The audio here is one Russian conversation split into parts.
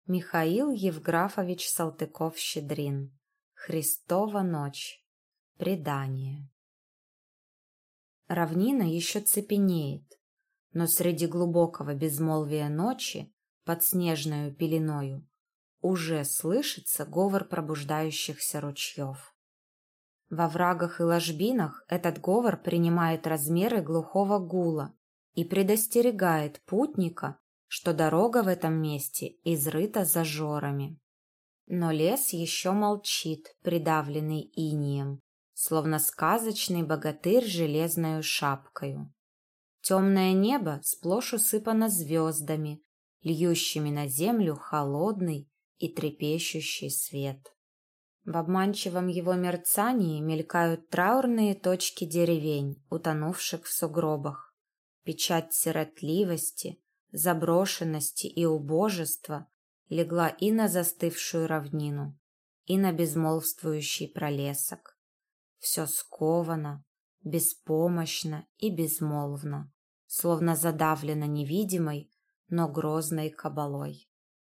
Михаил Евграфович Салтыков-Щедрин. Христова ночь. Предание. Равнина еще цепенеет, но среди глубокого безмолвия ночи, под снежною пеленою, уже слышится говор пробуждающихся ручьев. Во врагах и ложбинах этот говор принимает размеры глухого гула и предостерегает путника, что дорога в этом месте изрыта зажорами. Но лес еще молчит, придавленный инеем, словно сказочный богатырь железною шапкою. Темное небо сплошь усыпано звездами, льющими на землю холодный и трепещущий свет. В обманчивом его мерцании мелькают траурные точки деревень, утонувших в сугробах. Печать сиротливости, заброшенности и убожества легла и на застывшую равнину, и на безмолвствующий пролесок. Все сковано, беспомощно и безмолвно, словно задавлено невидимой, но грозной кабалой.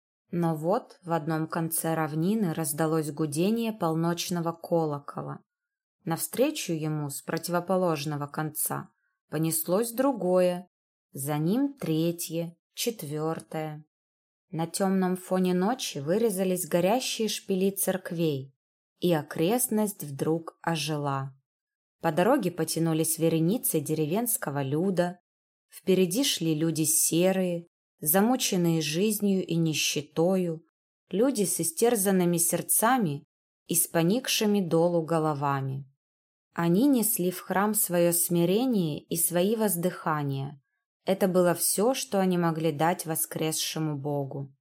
Но вот в одном конце равнины раздалось гудение полночного колокола. Навстречу ему с противоположного конца понеслось другое, за ним третье, четвертое. На темном фоне ночи вырезались горящие шпили церквей, и окрестность вдруг ожила. По дороге потянулись вереницы деревенского люда, впереди шли люди серые, замученные жизнью и нищетою, люди с истерзанными сердцами и с поникшими долу головами. Они несли в храм свое смирение и свои воздыхания. Это было все, что они могли дать воскресшему Богу.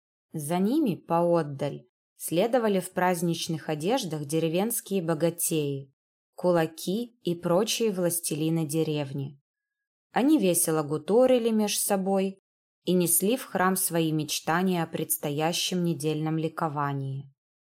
За ними, поотдаль, следовали в праздничных одеждах деревенские богатеи, кулаки и прочие властелины деревни. Они весело гуторили меж собой и несли в храм свои мечтания о предстоящем недельном ликовании.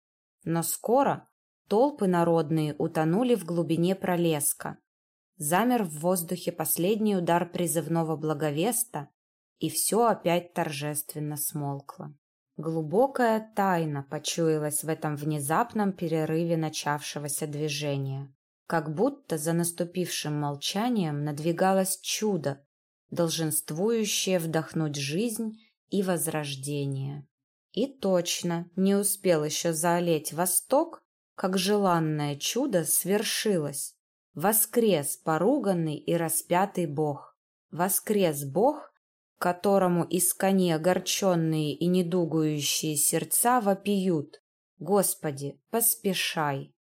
Но скоро толпы народные утонули в глубине пролеска. Замер в воздухе последний удар призывного благовеста, и все опять торжественно смолкло. Глубокая тайна почуялась в этом внезапном перерыве начавшегося движения. Как будто за наступившим молчанием надвигалось чудо, долженствующее вдохнуть жизнь и возрождение. И точно не успел еще заолеть восток, как желанное чудо свершилось. Воскрес поруганный и распятый Бог. Воскрес Бог, которому искони огорченные и недугующие сердца вопиют: «Господи, поспешай!»